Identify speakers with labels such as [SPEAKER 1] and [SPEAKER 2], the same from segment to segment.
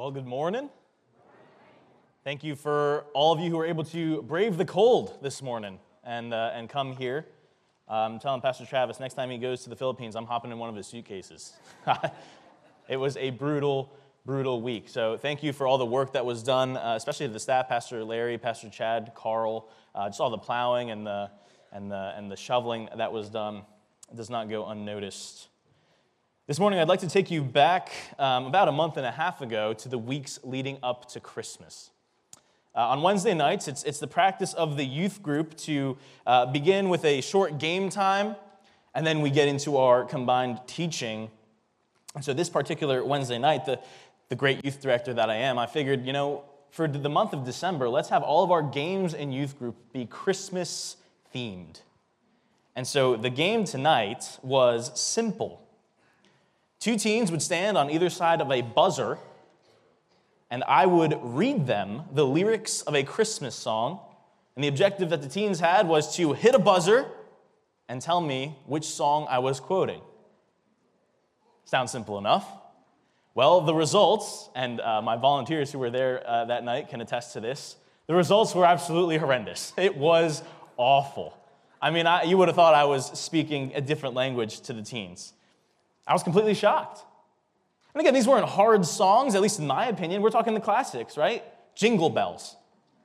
[SPEAKER 1] Well, good morning. Thank you for all of you who were able to brave the cold this morning and come here. I'm telling Pastor Travis, next time he goes to the Philippines, I'm hopping in one of his suitcases. It was a brutal week. So thank you for all the work that was done, especially to the staff, Pastor Larry, Pastor Chad, Carl, just all the plowing and the shoveling that was done. It does not go unnoticed. This morning, I'd like to take you back about a month and a half ago to the weeks leading up to Christmas. On Wednesday nights, it's the practice of the youth group to begin with a short game time, and then we get into our combined teaching. And so this particular Wednesday night, the great youth director that I am, I figured, for the month of December, let's have all of our games in youth group be Christmas themed. And so the game tonight was simple. Two teens would stand on either side of a buzzer, and I would read them the lyrics of a Christmas song. And the objective that the teens had was to hit a buzzer and tell me which song I was quoting. Sounds simple enough. Well, the results, and my volunteers who were there that night can attest to this, the results were absolutely horrendous. It was awful. I mean, you would have thought I was speaking a different language to the teens. I was completely shocked. And again, these weren't hard songs, at least in my opinion. We're talking the classics, right? Jingle Bells.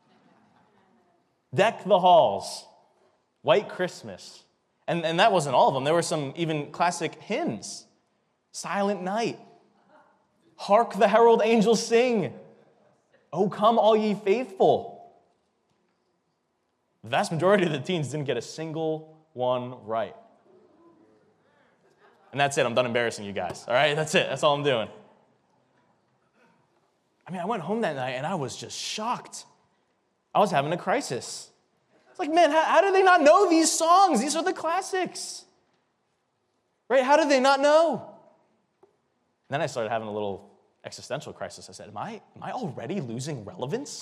[SPEAKER 1] Deck the Halls. White Christmas. And that wasn't all of them. There were some even classic hymns. Silent Night. Hark the herald angels sing. Oh, come all ye faithful. The vast majority of the teens didn't get a single one right. And that's it. I'm done embarrassing you guys. All right? That's it. That's all I'm doing. I mean, I went home that night and I was just shocked. I was having a crisis. It's like, man, how do they not know these songs? These are the classics. Right? How do they not know? And then I started having a little existential crisis. I said, am I already losing relevance?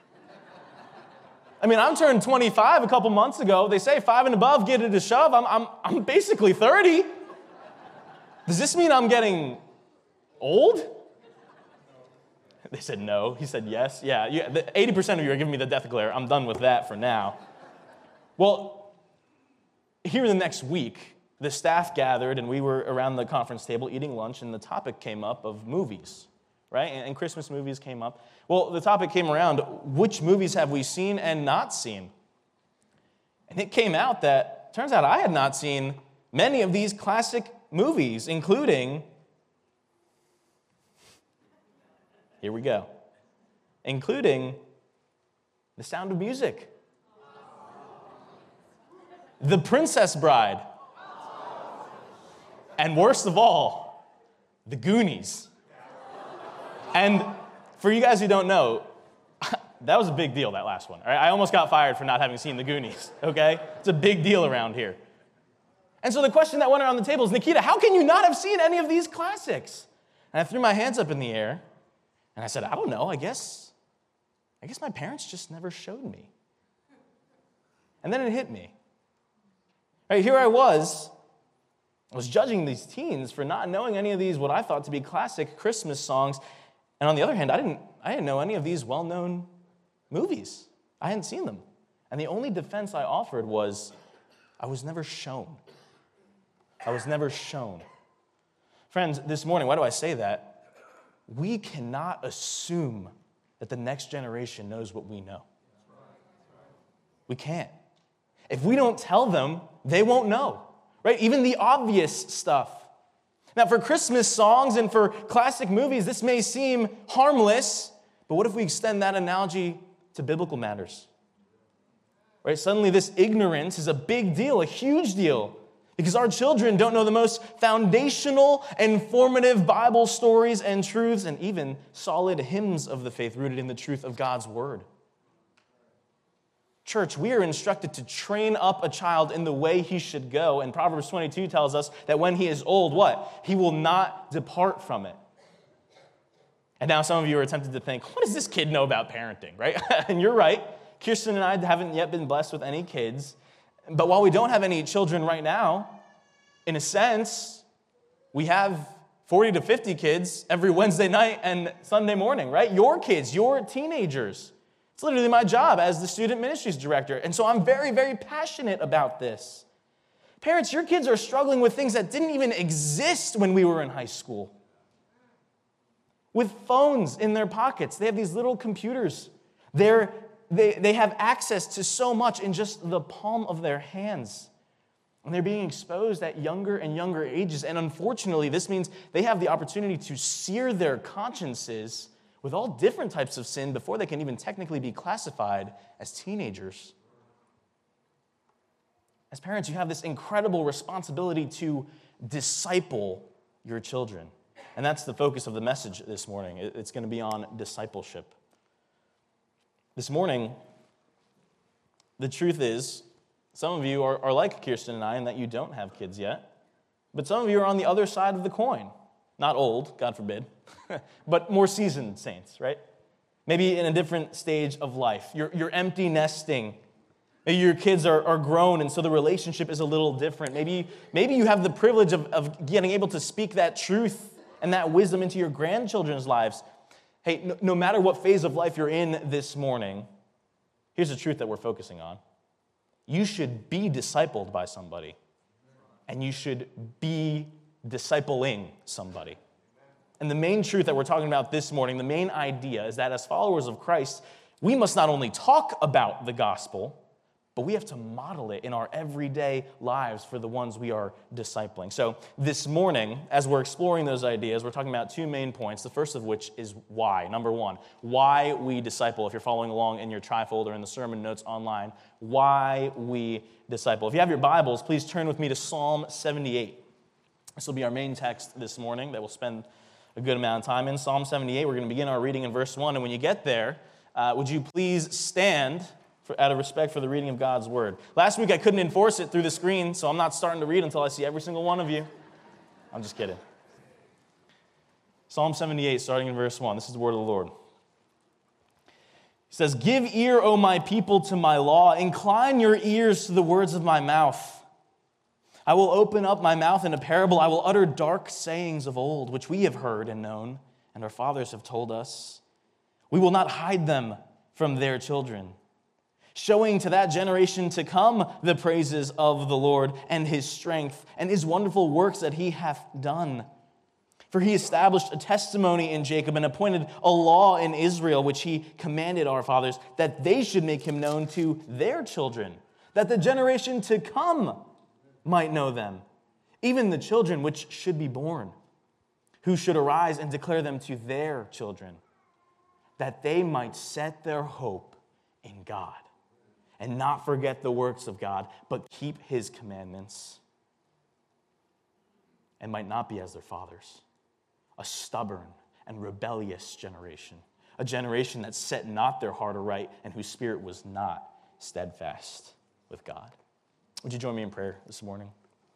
[SPEAKER 1] I mean, I'm turned 25 a couple months ago. They say 5 and above, get it a shove. I'm basically 30. Does this mean I'm getting old? They said no. He said yes. Yeah, 80% of you are giving me the death glare. I'm done with that for now. Well, here in the next week, the staff gathered, and we were around the conference table eating lunch, and the topic came up of movies, right? And Christmas movies came up. Well, the topic came around, which movies have we seen and not seen? And it came out that, turns out I had not seen many of these classic movies, including, here we go, including The Sound of Music, The Princess Bride, and worst of all, The Goonies. And for you guys who don't know, that was a big deal, that last one. All right? I almost got fired for not having seen The Goonies, okay? It's a big deal around here. And so the question that went around the table is, Nikita, how can you not have seen any of these classics? And I threw my hands up in the air, and I said, I don't know, I guess my parents just never showed me. And then it hit me. Right, here I was judging these teens for not knowing any of these, what I thought to be classic Christmas songs. And on the other hand, I didn't know any of these well-known movies. I hadn't seen them. And the only defense I offered was, I was never shown. I was never shown. Friends, this morning, why do I say that? We cannot assume that the next generation knows what we know. We can't. If we don't tell them, they won't know, right? Even the obvious stuff. Now, for Christmas songs and for classic movies, this may seem harmless, but what if we extend that analogy to biblical matters? Right? Suddenly this ignorance is a big deal, a huge deal, because our children don't know the most foundational, informative Bible stories and truths, and even solid hymns of the faith rooted in the truth of God's word. Church, we are instructed to train up a child in the way he should go, and Proverbs 22 tells us that when he is old, what? He will not depart from it. And now some of you are tempted to think, what does this kid know about parenting, right? And you're right. Kirsten and I haven't yet been blessed with any kids. But while we don't have any children right now, in a sense, we have 40 to 50 kids every Wednesday night and Sunday morning, right? Your kids, your teenagers. It's literally my job as the student ministries director. And so I'm very, very passionate about this. Parents, your kids are struggling with things that didn't even exist when we were in high school. With phones in their pockets. They have these little computers. They have access to so much in just the palm of their hands. And they're being exposed at younger and younger ages. And unfortunately, this means they have the opportunity to sear their consciences with all different types of sin before they can even technically be classified as teenagers. As parents, you have this incredible responsibility to disciple your children. And that's the focus of the message this morning. It's going to be on discipleship. This morning, the truth is, some of you are like Kirsten and I in that you don't have kids yet. But some of you are on the other side of the coin. Not old, God forbid, but more seasoned saints, right? Maybe in a different stage of life. You're empty nesting. Maybe your kids are grown, and so the relationship is a little different. Maybe you have the privilege of getting able to speak that truth and that wisdom into your grandchildren's lives. Hey, no matter what phase of life you're in this morning, here's the truth that we're focusing on. You should be discipled by somebody, and you should be discipling somebody. And the main truth that we're talking about this morning, the main idea is that as followers of Christ, we must not only talk about the gospel, but we have to model it in our everyday lives for the ones we are discipling. So this morning, as we're exploring those ideas, we're talking about two main points, the first of which is why. Number one, why we disciple. If you're following along in your trifold or in the sermon notes online, why we disciple. If you have your Bibles, please turn with me to Psalm 78. This will be our main text this morning that we'll spend a good amount of time in. Psalm 78, we're going to begin our reading in verse 1. And when you get there, would you please stand out of respect for the reading of God's word. Last week I couldn't enforce it through the screen, so I'm not starting to read until I see every single one of you. I'm just kidding. Psalm 78, starting in verse 1. This is the word of the Lord. It says, "Give ear, O my people, to my law. Incline your ears to the words of my mouth. I will open up my mouth in a parable. I will utter dark sayings of old, which we have heard and known, and our fathers have told us. We will not hide them from their children, showing to that generation to come the praises of the Lord and his strength and his wonderful works that he hath done. For he established a testimony in Jacob and appointed a law in Israel, which he commanded our fathers, that they should make him known to their children, that the generation to come might know them, even the children which should be born, who should arise and declare them to their children, that they might set their hope in God, and not forget the works of God, but keep his commandments, and might not be as their fathers, a stubborn and rebellious generation, a generation that set not their heart aright, and whose spirit was not steadfast with God." Would you join me in prayer this morning?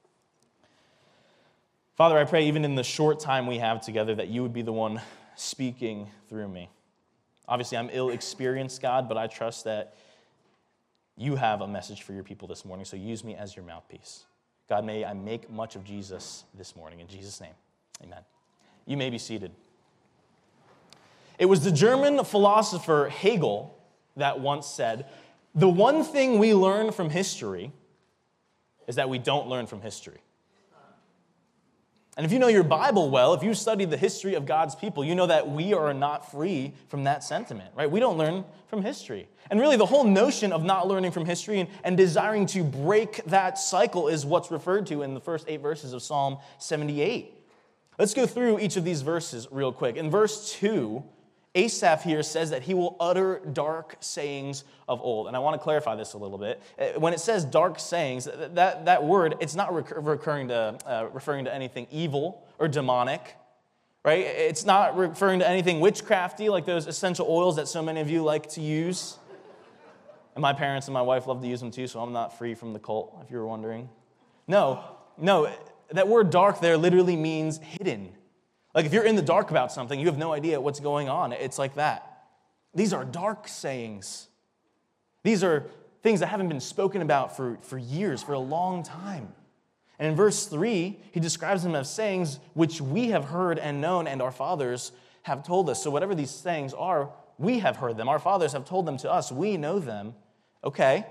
[SPEAKER 1] Father, I pray even in the short time we have together that you would be the one speaking through me. Obviously, I'm ill-experienced, God, but I trust that you have a message for your people this morning, so use me as your mouthpiece. God, may I make much of Jesus this morning. In Jesus' name, amen. You may be seated. It was the German philosopher Hegel that once said, "The one thing we learn from history is that we don't learn from history." And if you know your Bible well, if you studied the history of God's people, you know that we are not free from that sentiment, right? We don't learn from history. And really, the whole notion of not learning from history and desiring to break that cycle is what's referred to in the first 8 verses of Psalm 78. Let's go through each of these verses real quick. In verse 2, Asaph here says that he will utter dark sayings of old. And I want to clarify this a little bit. When it says dark sayings, that word, it's not referring to anything evil or demonic, right? It's not referring to anything witchcrafty, like those essential oils that so many of you like to use. And my parents and my wife love to use them too, so I'm not free from the cult, if you were wondering. No, that word dark there literally means hidden. Like if you're in the dark about something, you have no idea what's going on. It's like that. These are dark sayings. These are things that haven't been spoken about for years, for a long time. And in verse 3, he describes them as sayings which we have heard and known, and our fathers have told us. So whatever these sayings are, we have heard them. Our fathers have told them to us. We know them. Okay.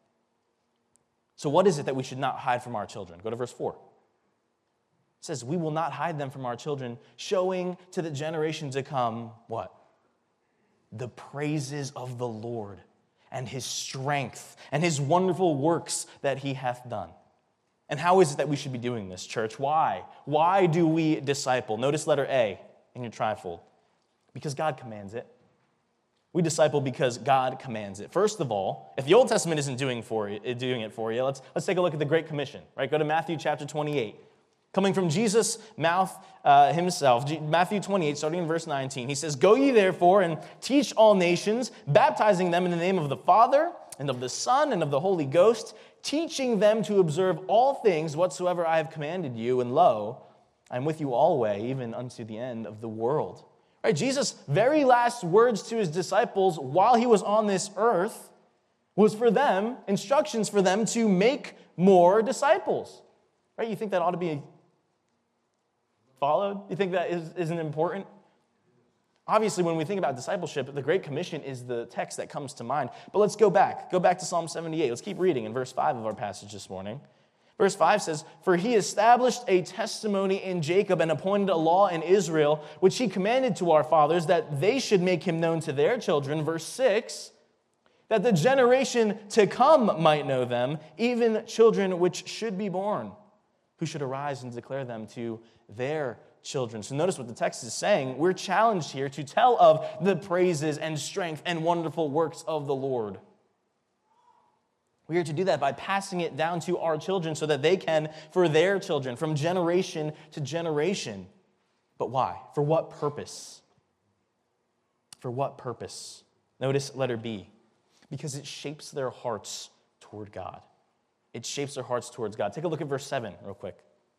[SPEAKER 1] So what is it that we should not hide from our children? Go to verse 4. It says, we will not hide them from our children, showing to the generation to come, what? The praises of the Lord and his strength and his wonderful works that he hath done. And how is it that we should be doing this, church? Why? Why do we disciple? Notice letter A in your trifold. Because God commands it. We disciple because God commands it. First of all, if the Old Testament isn't doing it for you, let's take a look at the Great Commission. Right? Go to Matthew chapter 28. Coming from Jesus' mouth himself, Matthew 28, starting in verse 19, he says, "Go ye therefore and teach all nations, baptizing them in the name of the Father and of the Son and of the Holy Ghost, teaching them to observe all things whatsoever I have commanded you. And lo, I am with you always, even unto the end of the world." Right? Jesus' very last words to his disciples while he was on this earth was for them, instructions for them to make more disciples. Right? You think that ought to be followed? You think that isn't important? Obviously, when we think about discipleship, the Great Commission is the text that comes to mind. But let's go back. Go back to Psalm 78. Let's keep reading in verse 5 of our passage this morning. Verse 5 says, "For he established a testimony in Jacob and appointed a law in Israel, which he commanded to our fathers, that they should make him known to their children." Verse 6, "that the generation to come might know them, even children which should be born, who should arise and declare them to their children." So notice what the text is saying. We're challenged here to tell of the praises and strength and wonderful works of the Lord. We are to do that by passing it down to our children so that they can for their children, from generation to generation. But why? For what purpose? For what purpose? Notice letter B. Because it shapes their hearts toward God. It shapes their hearts towards God. Take a look at verse 7 real quick.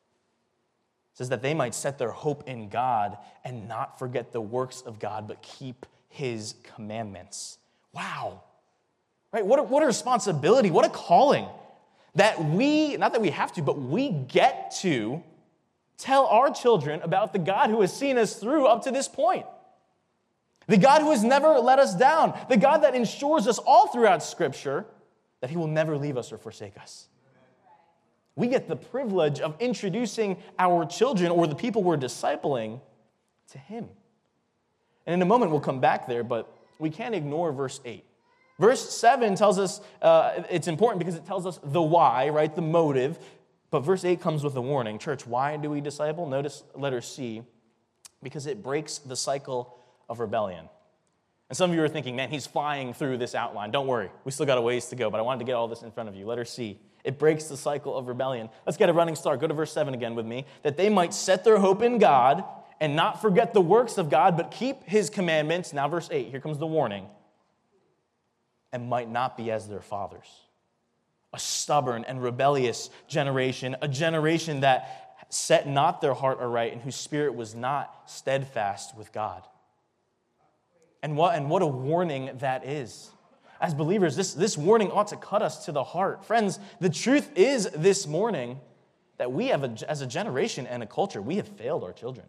[SPEAKER 1] It says that they might set their hope in God and not forget the works of God, but keep his commandments. Wow. Right? What a responsibility, what a calling that we, not that we have to, but we get to tell our children about the God who has seen us through up to this point. The God who has never let us down. The God that ensures us all throughout Scripture that he will never leave us or forsake us. We get the privilege of introducing our children or the people we're discipling to him. And in a moment we'll come back there, but we can't ignore verse 8. Verse 7 tells us, it's important because it tells us the why, right, the motive. But verse 8 comes with a warning. Church, why do we disciple? Notice letter C, because it breaks the cycle of rebellion. And some of you are thinking, man, he's flying through this outline. Don't worry, we still got a ways to go, but I wanted to get all this in front of you. Letter C, it breaks the cycle of rebellion. Let's get a running start. Go to verse 7 again with me. "That they might set their hope in God and not forget the works of God, but keep his commandments." Now verse 8, here comes the warning. "And might not be as their fathers." A stubborn and rebellious generation, a generation that set not their heart aright and whose spirit was not steadfast with God. And what a warning that is. As believers, this warning ought to cut us to the heart. Friends, the truth is this morning that we have, as a generation and a culture, we have failed our children.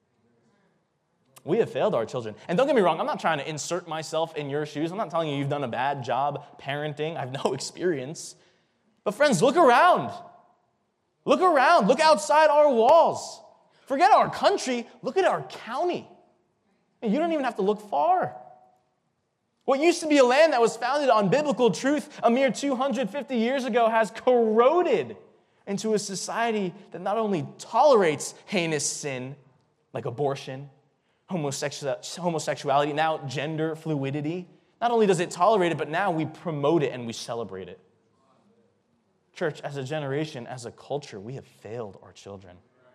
[SPEAKER 1] We have failed our children. And don't get me wrong, I'm not trying to insert myself in your shoes. I'm not telling you you've done a bad job parenting. I have no experience. But friends, look around. Look around. Look outside our walls. Forget our country. Look at our county. You don't even have to look far. What used to be a land that was founded on biblical truth a mere 250 years ago has corroded into a society that not only tolerates heinous sin like abortion, homosexuality, now gender fluidity. Not only does it tolerate it, but now we promote it and we celebrate it. Church, as a generation, as a culture, we have failed our children.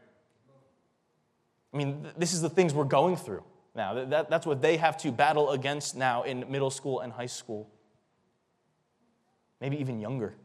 [SPEAKER 1] I mean, this is the things we're going through now. That's what they have to battle against now in middle school and high school. Maybe even younger.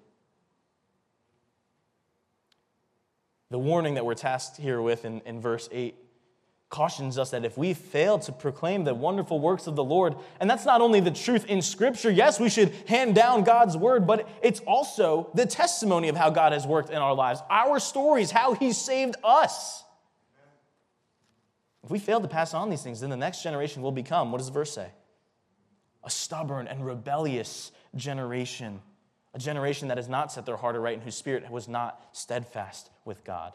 [SPEAKER 1] The warning that we're tasked here with in verse 8 cautions us that if we fail to proclaim the wonderful works of the Lord, and that's not only the truth in Scripture, yes, we should hand down God's word, but it's also the testimony of how God has worked in our lives, our stories, how He saved us. If we fail to pass on these things, then the next generation will become, what does the verse say? A stubborn and rebellious generation, a generation that has not set their heart aright and whose spirit was not steadfast with God.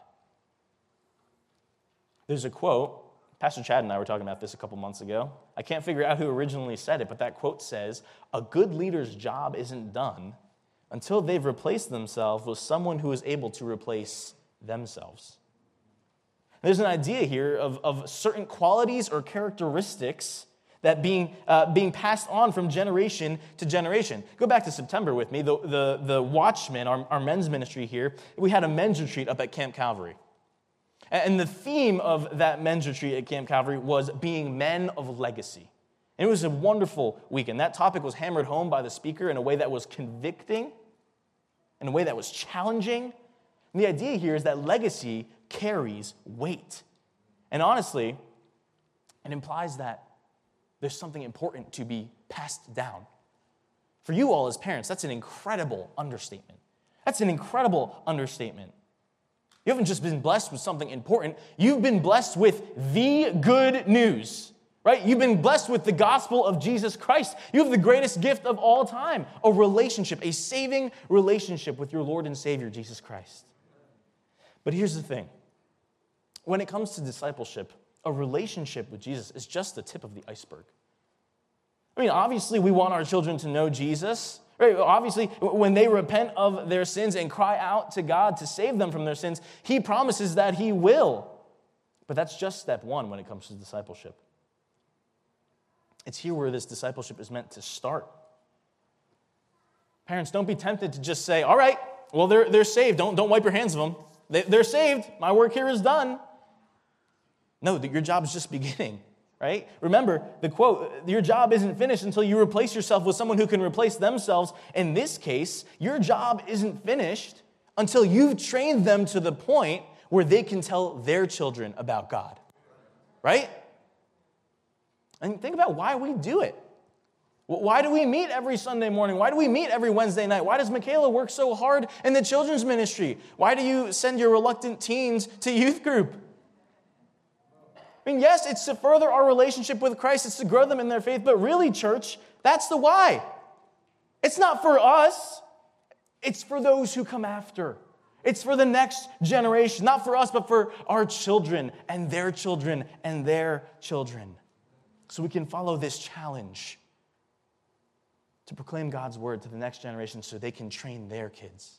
[SPEAKER 1] There's a quote, Pastor Chad and I were talking about this a couple months ago. I can't figure out who originally said it, but that quote says, "A good leader's job isn't done until they've replaced themselves with someone who is able to replace themselves." There's an idea here of certain qualities or characteristics that being passed on from generation to generation. Go back to September with me. The Watchmen, our men's ministry here, we had a men's retreat up at Camp Calvary. And the theme of that men's retreat at Camp Calvary was being men of legacy. And it was a wonderful weekend. That topic was hammered home by the speaker in a way that was convicting, in a way that was challenging. And the idea here is that legacy carries weight. And honestly, it implies that there's something important to be passed down. For you all as parents, that's an incredible understatement. That's an incredible understatement. You haven't just been blessed with something important. You've been blessed with the good news, right? You've been blessed with the gospel of Jesus Christ. You have the greatest gift of all time, a relationship, a saving relationship with your Lord and Savior, Jesus Christ. But here's the thing. When it comes to discipleship, a relationship with Jesus is just the tip of the iceberg. I mean, obviously, we want our children to know Jesus. Right? Obviously, when they repent of their sins and cry out to God to save them from their sins, He promises that He will. But that's just step one when it comes to discipleship. It's here where this discipleship is meant to start. Parents, don't be tempted to just say, all right, well, they're saved. Don't wipe your hands of them. They're saved. My work here is done. No, your job is just beginning. Right? Remember, the quote, your job isn't finished until you replace yourself with someone who can replace themselves. In this case, your job isn't finished until you've trained them to the point where they can tell their children about God. Right? And think about why we do it. Why do we meet every Sunday morning? Why do we meet every Wednesday night? Why does Michaela work so hard in the children's ministry? Why do you send your reluctant teens to youth group? I mean, yes, it's to further our relationship with Christ. It's to grow them in their faith. But really, church, that's the why. It's not for us. It's for those who come after. It's for the next generation. Not for us, but for our children and their children and their children. So we can follow this challenge to proclaim God's word to the next generation so they can train their kids.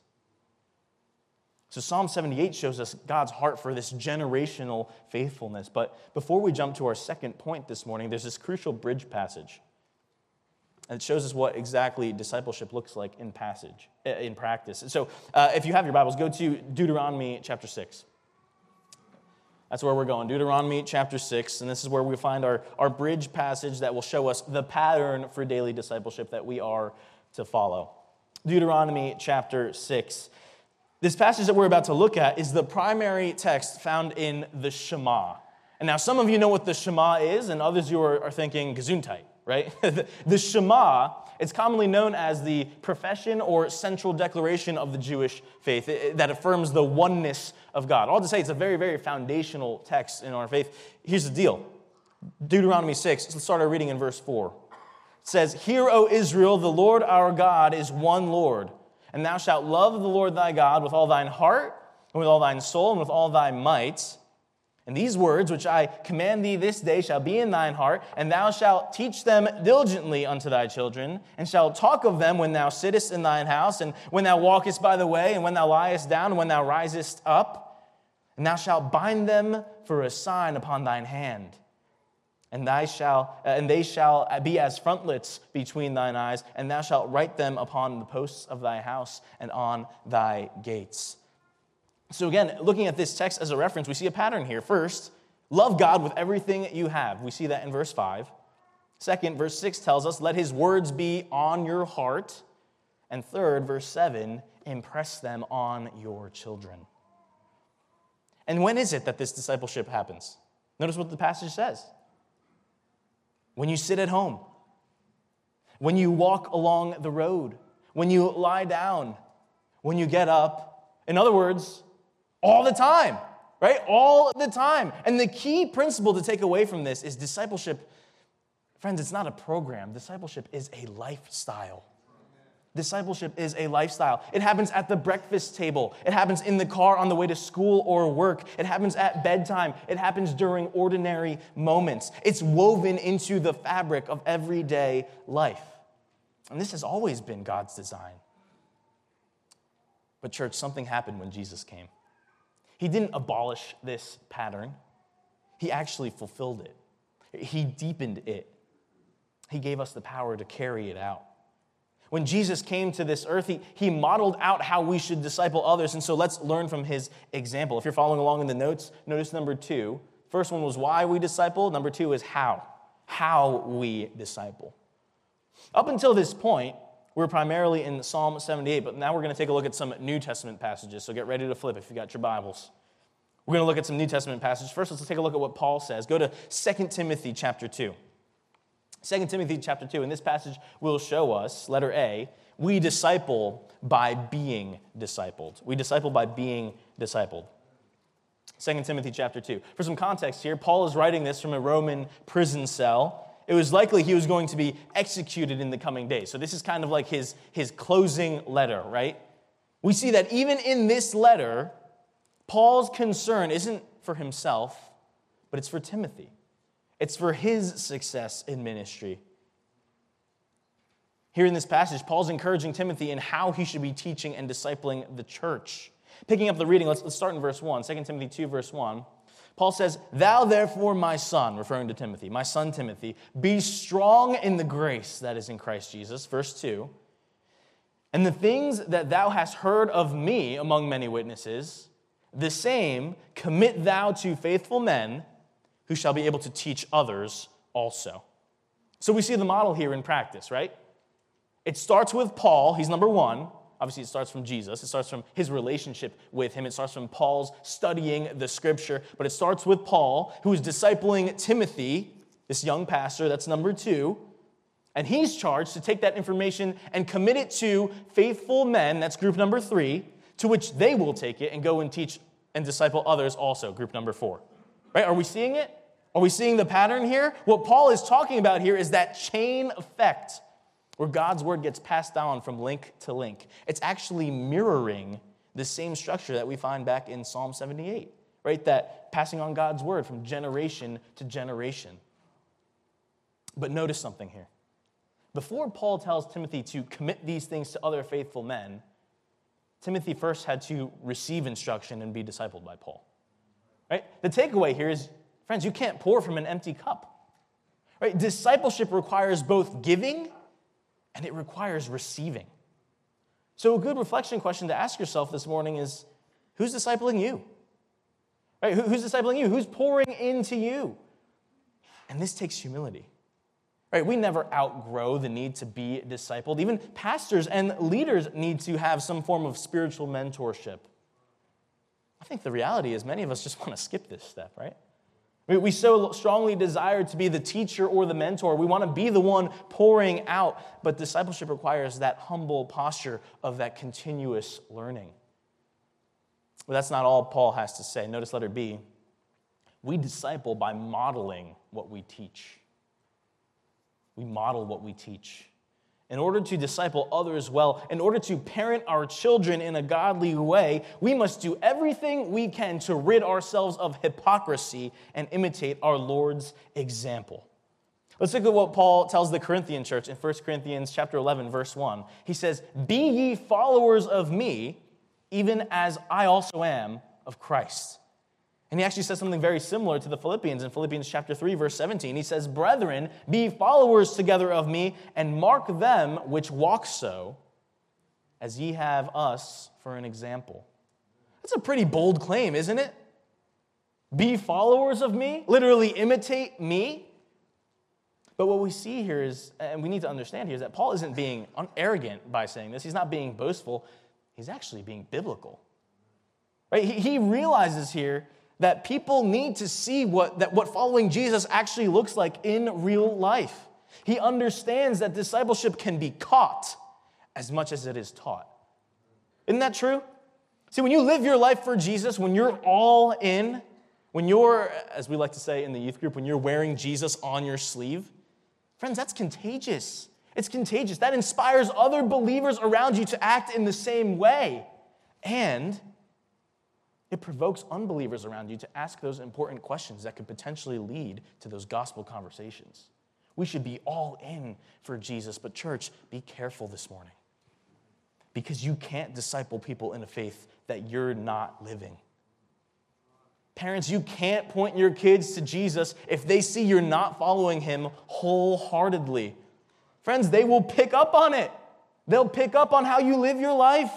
[SPEAKER 1] So Psalm 78 shows us God's heart for this generational faithfulness. But before we jump to our second point this morning, there's this crucial bridge passage. And it shows us what exactly discipleship looks like in practice. So if you have your Bibles, go to Deuteronomy chapter 6. That's where we're going, Deuteronomy chapter 6. And this is where we find our bridge passage that will show us the pattern for daily discipleship that we are to follow. Deuteronomy chapter 6. This passage that we're about to look at is the primary text found in the Shema. And now some of you know what the Shema is, and others you are thinking Gesundheit, right? The Shema, it's commonly known as the profession or central declaration of the Jewish faith that affirms the oneness of God. All to say, it's a very, very foundational text in our faith. Here's the deal. Deuteronomy 6, let's start our reading in verse 4. It says, "Hear, O Israel, the Lord our God is one Lord. And thou shalt love the Lord thy God with all thine heart, and with all thine soul, and with all thy might. And these words which I command thee this day shall be in thine heart, and thou shalt teach them diligently unto thy children, and shalt talk of them when thou sittest in thine house, and when thou walkest by the way, and when thou liest down, and when thou risest up. And thou shalt bind them for a sign upon thine hand. And they shall be as frontlets between thine eyes, and thou shalt write them upon the posts of thy house and on thy gates." So again, looking at this text as a reference, we see a pattern here. First, love God with everything you have. We see that in verse 5. Second, verse 6 tells us, let his words be on your heart. And third, verse 7, impress them on your children. And when is it that this discipleship happens? Notice what the passage says. When you sit at home, when you walk along the road, when you lie down, when you get up. In other words, all the time, right? All the time. And the key principle to take away from this is discipleship. Friends, it's not a program. Discipleship is a lifestyle. Discipleship is a lifestyle. It happens at the breakfast table. It happens in the car on the way to school or work. It happens at bedtime. It happens during ordinary moments. It's woven into the fabric of everyday life. And this has always been God's design. But church, something happened when Jesus came. He didn't abolish this pattern. He actually fulfilled it. He deepened it. He gave us the power to carry it out. When Jesus came to this earth, he modeled out how we should disciple others. And so let's learn from his example. If you're following along in the notes, notice number 2. First one was why we disciple. Number 2 is how we disciple. Up until this point, we're primarily in Psalm 78, but now we're going to take a look at some New Testament passages. So get ready to flip if you got your Bibles. We're going to look at some New Testament passages. First, let's take a look at what Paul says. Go to 2 Timothy chapter 2. 2 Timothy chapter 2, and this passage will show us, letter A, we disciple by being discipled. We disciple by being discipled. 2 Timothy chapter 2. For some context here, Paul is writing this from a Roman prison cell. It was likely he was going to be executed in the coming days. So this is kind of like his closing letter, right? We see that even in this letter, Paul's concern isn't for himself, but it's for Timothy. It's for his success in ministry. Here in this passage, Paul's encouraging Timothy in how he should be teaching and discipling the church. Picking up the reading, let's start in verse 1, 2 Timothy 2, verse 1. Paul says, "Thou therefore, my son," referring to Timothy, "my son Timothy, be strong in the grace that is in Christ Jesus." Verse 2, "And the things that thou hast heard of me among many witnesses, the same commit thou to faithful men, who shall be able to teach others also." So we see the model here in practice, right? It starts with Paul. He's number 1. Obviously, it starts from Jesus. It starts from his relationship with him. It starts from Paul's studying the Scripture. But it starts with Paul, who is discipling Timothy, this young pastor. That's number 2. And he's charged to take that information and commit it to faithful men. That's group number 3, to which they will take it and go and teach and disciple others also, group number 4. Right? Are we seeing it? Are we seeing the pattern here? What Paul is talking about here is that chain effect where God's word gets passed down from link to link. It's actually mirroring the same structure that we find back in Psalm 78, right? That passing on God's word from generation to generation. But notice something here. Before Paul tells Timothy to commit these things to other faithful men, Timothy first had to receive instruction and be discipled by Paul. Right? The takeaway here is, friends, you can't pour from an empty cup. Right? Discipleship requires both giving and it requires receiving. So a good reflection question to ask yourself this morning is, who's discipling you? Right? Who's discipling you? Who's pouring into you? And this takes humility. Right? We never outgrow the need to be discipled. Even pastors and leaders need to have some form of spiritual mentorship. I think the reality is many of us just want to skip this step, right? We so strongly desire to be the teacher or the mentor. We want to be the one pouring out. But discipleship requires that humble posture of that continuous learning. But that's not all Paul has to say. Notice letter B. We disciple by modeling what we teach. We model what we teach. In order to disciple others well, in order to parent our children in a godly way, we must do everything we can to rid ourselves of hypocrisy and imitate our Lord's example. Let's look at what Paul tells the Corinthian church in 1 Corinthians chapter 11, verse 1. He says, "Be ye followers of me, even as I also am of Christ." And he actually says something very similar to the Philippians in Philippians chapter 3, verse 17. He says, "Brethren, be followers together of me, and mark them which walk so, as ye have us for an example." That's a pretty bold claim, isn't it? Be followers of me? Literally imitate me? But what we see here is, and we need to understand here, is that Paul isn't being arrogant by saying this. He's not being boastful. He's actually being biblical. Right? He realizes here that people need to see what following Jesus actually looks like in real life. He understands that discipleship can be caught as much as it is taught. Isn't that true? See, when you live your life for Jesus, when you're all in, when you're, as we like to say in the youth group, when you're wearing Jesus on your sleeve, friends, that's contagious. It's contagious. That inspires other believers around you to act in the same way. And it provokes unbelievers around you to ask those important questions that could potentially lead to those gospel conversations. We should be all in for Jesus, but church, be careful this morning. Because you can't disciple people in a faith that you're not living. Parents, you can't point your kids to Jesus if they see you're not following him wholeheartedly. Friends, they will pick up on it. They'll pick up on how you live your life.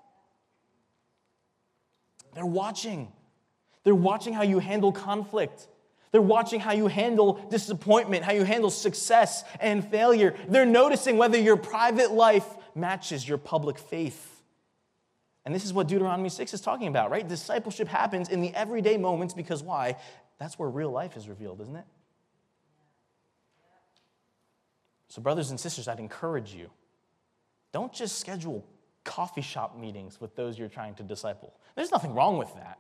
[SPEAKER 1] They're watching. They're watching how you handle conflict. They're watching how you handle disappointment, how you handle success and failure. They're noticing whether your private life matches your public faith. And this is what Deuteronomy 6 is talking about, right? Discipleship happens in the everyday moments because why? That's where real life is revealed, isn't it? So brothers and sisters, I'd encourage you, don't just schedule coffee shop meetings with those you're trying to disciple. There's nothing wrong with that.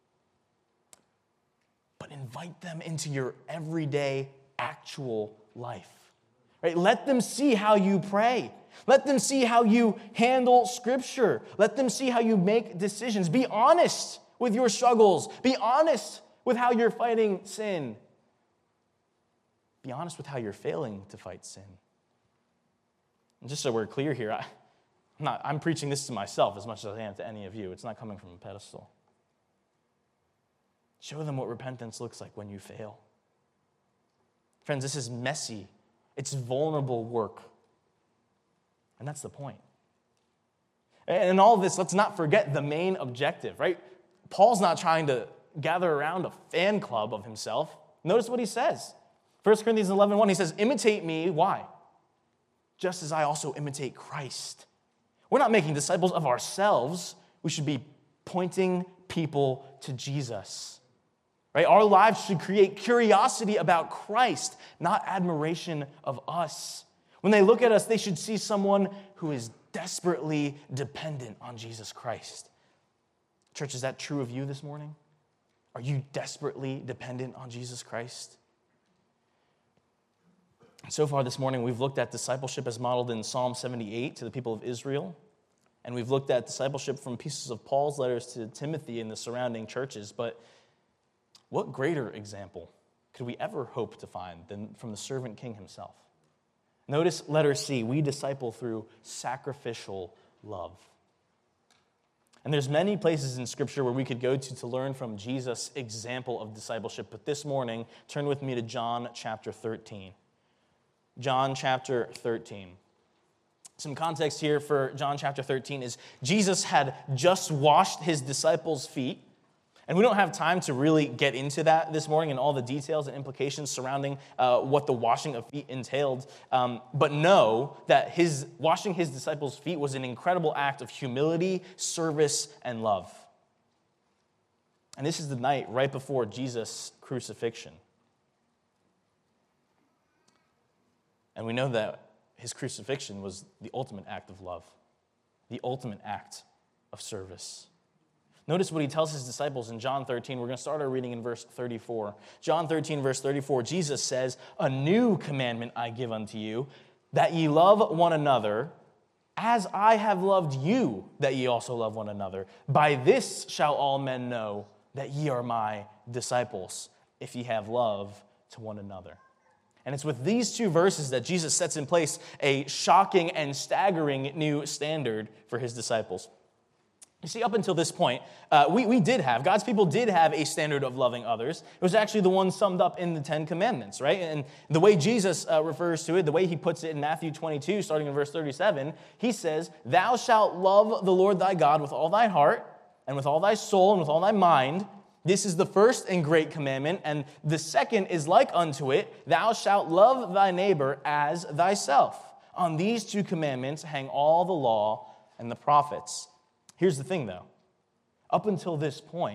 [SPEAKER 1] But invite them into your everyday, actual life. Right? Let them see how you pray. Let them see how you handle Scripture. Let them see how you make decisions. Be honest with your struggles. Be honest with how you're fighting sin. Be honest with how you're failing to fight sin. And just so we're clear here, I'm preaching this to myself as much as I am to any of you. It's not coming from a pedestal. Show them what repentance looks like when you fail. Friends, this is messy. It's vulnerable work. And that's the point. And in all of this, let's not forget the main objective, right? Paul's not trying to gather around a fan club of himself. Notice what he says. 1 Corinthians 11:1, he says, imitate me. Why? Just as I also imitate Christ. We're not making disciples of ourselves. We should be pointing people to Jesus. Right? Our lives should create curiosity about Christ, not admiration of us. When they look at us, they should see someone who is desperately dependent on Jesus Christ. Church, is that true of you this morning? Are you desperately dependent on Jesus Christ? So far this morning, we've looked at discipleship as modeled in Psalm 78 to the people of Israel. And we've looked at discipleship from pieces of Paul's letters to Timothy and the surrounding churches. But what greater example could we ever hope to find than from the servant king himself? Notice letter C, we disciple through sacrificial love. And there's many places in Scripture where we could go to learn from Jesus' example of discipleship. But this morning, turn with me to John chapter 13. John chapter 13. Some context here for John chapter 13 is Jesus had just washed his disciples' feet. And we don't have time to really get into that this morning and all the details and implications surrounding what the washing of feet entailed. But know that his washing his disciples' feet was an incredible act of humility, service, and love. And this is the night right before Jesus' crucifixion. And we know that his crucifixion was the ultimate act of love, the ultimate act of service. Notice what he tells his disciples in John 13. We're going to start our reading in verse 34. John 13, verse 34, Jesus says, "A new commandment I give unto you, that ye love one another, as I have loved you, that ye also love one another. By this shall all men know that ye are my disciples, if ye have love to one another." And it's with these two verses that Jesus sets in place a shocking and staggering new standard for his disciples. You see, up until this point, God's people did have a standard of loving others. It was actually the one summed up in the Ten Commandments, right? And the way Jesus refers to it, the way he puts it in Matthew 22, starting in verse 37, he says, "Thou shalt love the Lord thy God with all thy heart, and with all thy soul, and with all thy mind. This is the first and great commandment, and the second is like unto it, thou shalt love thy neighbor as thyself. On these two commandments hang all the law and the prophets." Here's the thing, though. Up until this point,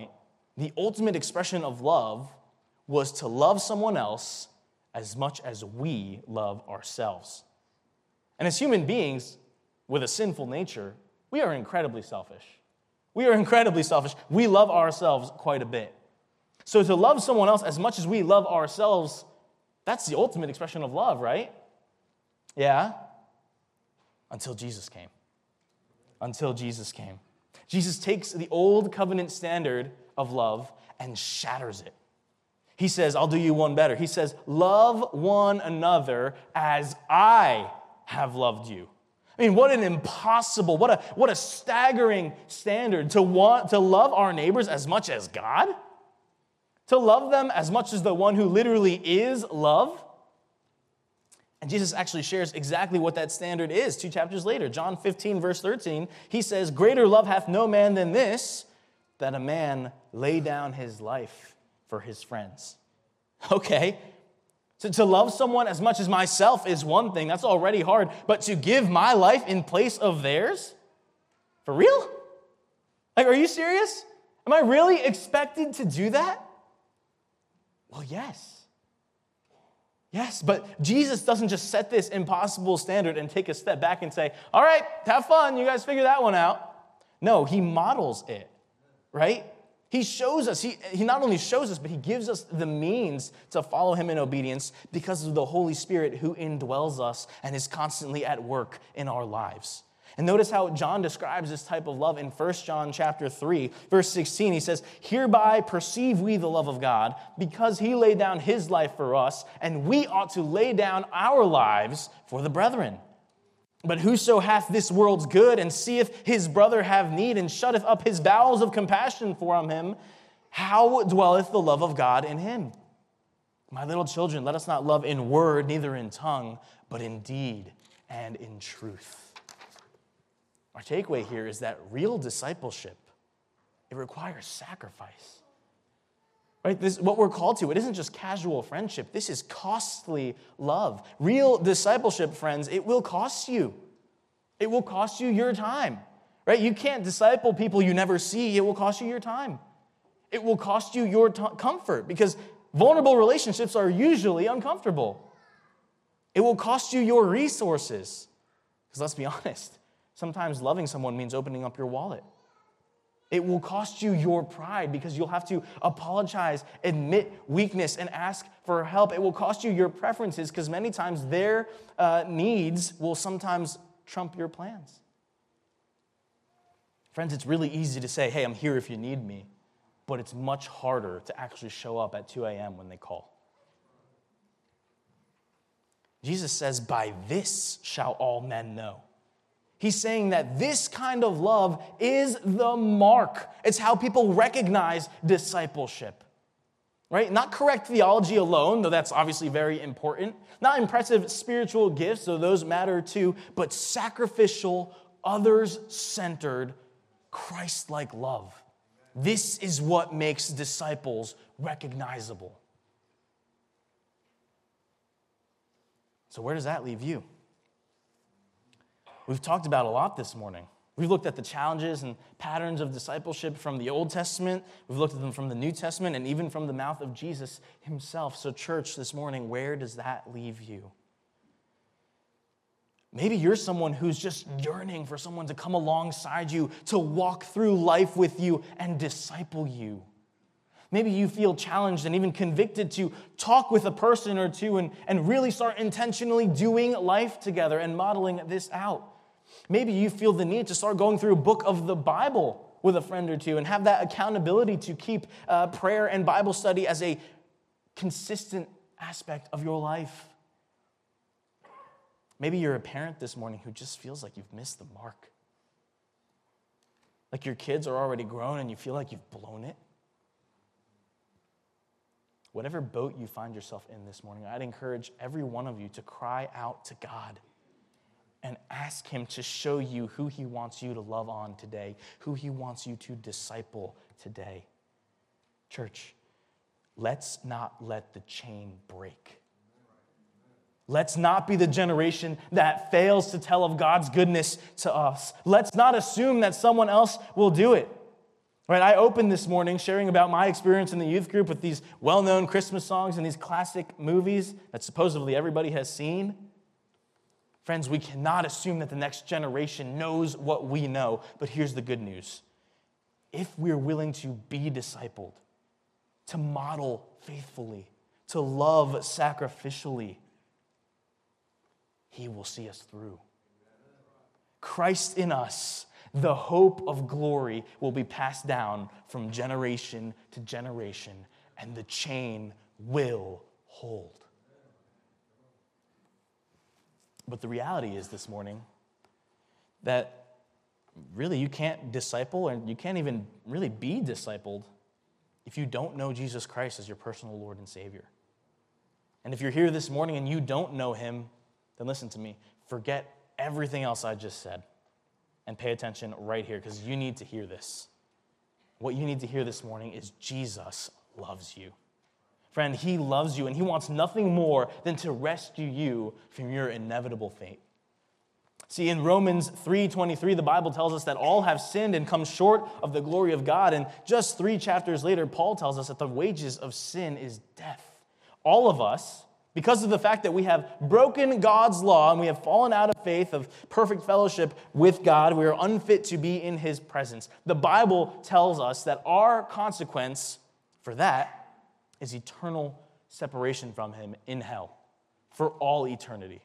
[SPEAKER 1] The ultimate expression of love was to love someone else as much as we love ourselves. And as human beings with a sinful nature, we are incredibly selfish. We are incredibly selfish. We love ourselves quite a bit. So to love someone else as much as we love ourselves, that's the ultimate expression of love, right? Yeah? Until Jesus came. Until Jesus came. Jesus takes the old covenant standard of love and shatters it. He says, I'll do you one better. He says, love one another as I have loved you. I mean, what an impossible, what a staggering standard to love our neighbors as much as God? To love them as much as the one who literally is love? And Jesus actually shares exactly what that standard is 2 chapters later. John 15, verse 13, he says, greater love hath no man than this, that a man lay down his life for his friends. Okay, so to love someone as much as myself is one thing. That's already hard. But to give my life in place of theirs? For real? Like, are you serious? Am I really expected to do that? Well, yes. Yes, but Jesus doesn't just set this impossible standard and take a step back and say, all right, have fun. You guys figure that one out. No, he models it, right? He shows us, he not only shows us, but he gives us the means to follow him in obedience because of the Holy Spirit who indwells us and is constantly at work in our lives. And notice how John describes this type of love in 1 John chapter 3, verse 16. He says, hereby perceive we the love of God, because he laid down his life for us, and we ought to lay down our lives for the brethren. But whoso hath this world's good, and seeth his brother have need, and shutteth up his bowels of compassion from him, how dwelleth the love of God in him? My little children, let us not love in word, neither in tongue, but in deed and in truth. Our takeaway here is that real discipleship, it requires sacrifice. Right? This is what we're called to. It isn't just casual friendship. This is costly love. Real discipleship, friends, it will cost you. It will cost you your time. Right? You can't disciple people you never see. It will cost you your time. It will cost you your comfort, because vulnerable relationships are usually uncomfortable. It will cost you your resources. Because let's be honest, sometimes loving someone means opening up your wallet. It will cost you your pride, because you'll have to apologize, admit weakness, and ask for help. It will cost you your preferences, because many times their needs will sometimes trump your plans. Friends, it's really easy to say, hey, I'm here if you need me, but it's much harder to actually show up at 2 a.m. when they call. Jesus says, by this shall all men know. He's saying that this kind of love is the mark. It's how people recognize discipleship, right? Not correct theology alone, though that's obviously very important. Not impressive spiritual gifts, though those matter too, but sacrificial, others-centered, Christ-like love. This is what makes disciples recognizable. So where does that leave you? We've talked about a lot this morning. We've looked at the challenges and patterns of discipleship from the Old Testament. We've looked at them from the New Testament and even from the mouth of Jesus himself. So church, this morning, where does that leave you? Maybe you're someone who's just yearning for someone to come alongside you, to walk through life with you and disciple you. Maybe you feel challenged and even convicted to talk with a person or two and really start intentionally doing life together and modeling this out. Maybe you feel the need to start going through a book of the Bible with a friend or two and have that accountability to keep prayer and Bible study as a consistent aspect of your life. Maybe you're a parent this morning who just feels like you've missed the mark. Like your kids are already grown and you feel like you've blown it. Whatever boat you find yourself in this morning, I'd encourage every one of you to cry out to God and ask him to show you who he wants you to love on today, who he wants you to disciple today. Church, let's not let the chain break. Let's not be the generation that fails to tell of God's goodness to us. Let's not assume that someone else will do it. Right, I opened this morning sharing about my experience in the youth group with these well-known Christmas songs and these classic movies that supposedly everybody has seen. Friends, we cannot assume that the next generation knows what we know, but here's the good news. If we're willing to be discipled, to model faithfully, to love sacrificially, He will see us through. Christ in us, the hope of glory, will be passed down from generation to generation, and the chain will hold. But the reality is this morning that really you can't disciple, and you can't even really be discipled if you don't know Jesus Christ as your personal Lord and Savior. And if you're here this morning and you don't know Him, then listen to me. Forget everything else I just said and pay attention right here, because you need to hear this. What you need to hear this morning is Jesus loves you. Friend, He loves you, and He wants nothing more than to rescue you from your inevitable fate. See, in Romans 3:23, the Bible tells us that all have sinned and come short of the glory of God. And just 3 chapters later, Paul tells us that the wages of sin is death. All of us, because of the fact that we have broken God's law and we have fallen out of faith of perfect fellowship with God, we are unfit to be in His presence. The Bible tells us that our consequence for that is eternal separation from Him in hell for all eternity.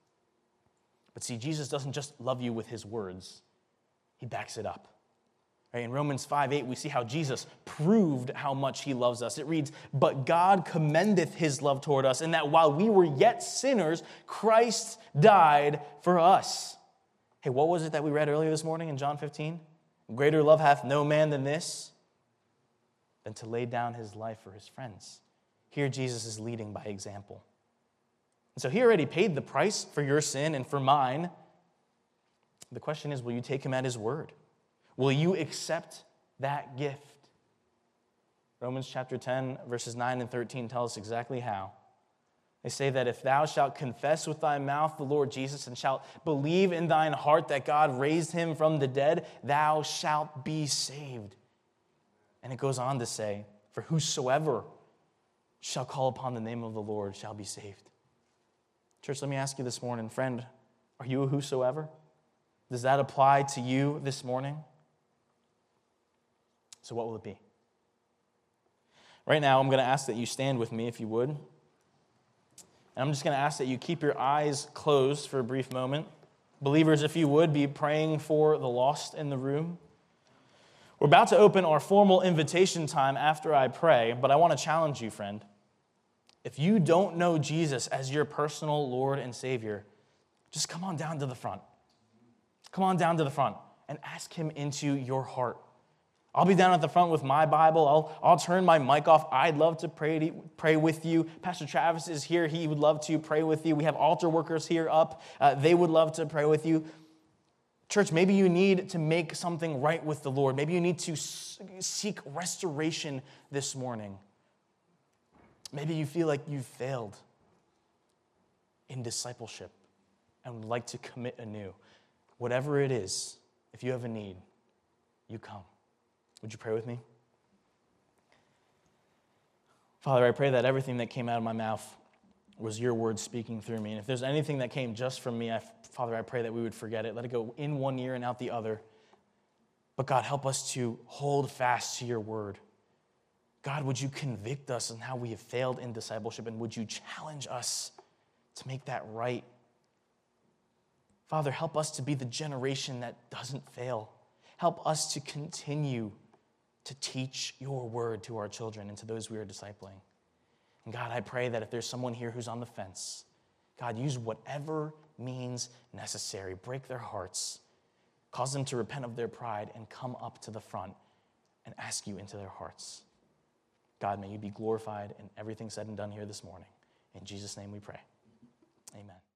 [SPEAKER 1] But see, Jesus doesn't just love you with His words. He backs it up. Right? In Romans 5:8, we see how Jesus proved how much He loves us. It reads, "But God commendeth His love toward us, in that while we were yet sinners, Christ died for us." Hey, what was it that we read earlier this morning in John 15? "Greater love hath no man than this, than to lay down his life for his friends." Here Jesus is leading by example. And so He already paid the price for your sin and for mine. The question is, will you take Him at His word? Will you accept that gift? Romans chapter 10, verses 9 and 13 tell us exactly how. They say that if thou shalt confess with thy mouth the Lord Jesus and shalt believe in thine heart that God raised Him from the dead, thou shalt be saved. And it goes on to say, for whosoever shall call upon the name of the Lord shall be saved. Church, let me ask you this morning, friend, are you a whosoever? Does that apply to you this morning? So what will it be? Right now, I'm going to ask that you stand with me if you would. And I'm just going to ask that you keep your eyes closed for a brief moment. Believers, if you would, be praying for the lost in the room. We're about to open our formal invitation time after I pray, but I want to challenge you, friend. If you don't know Jesus as your personal Lord and Savior, just come on down to the front. Come on down to the front and ask Him into your heart. I'll be down at the front with my Bible. I'll turn my mic off. I'd love to pray with you. Pastor Travis is here. He would love to pray with you. We have altar workers here up. They would love to pray with you. Church, maybe you need to make something right with the Lord. Maybe you need to seek restoration this morning. Maybe you feel like you've failed in discipleship and would like to commit anew. Whatever it is, if you have a need, you come. Would you pray with me? Father, I pray that everything that came out of my mouth was your word speaking through me. And if there's anything that came just from me, Father, I pray that we would forget it. Let it go in one ear and out the other. But God, help us to hold fast to your word. God, would you convict us on how we have failed in discipleship, and would you challenge us to make that right? Father, help us to be the generation that doesn't fail. Help us to continue to teach your word to our children and to those we are discipling. And God, I pray that if there's someone here who's on the fence, God, use whatever means necessary. Break their hearts. Cause them to repent of their pride and come up to the front and ask you into their hearts. God, may you be glorified in everything said and done here this morning. In Jesus' name we pray. Amen.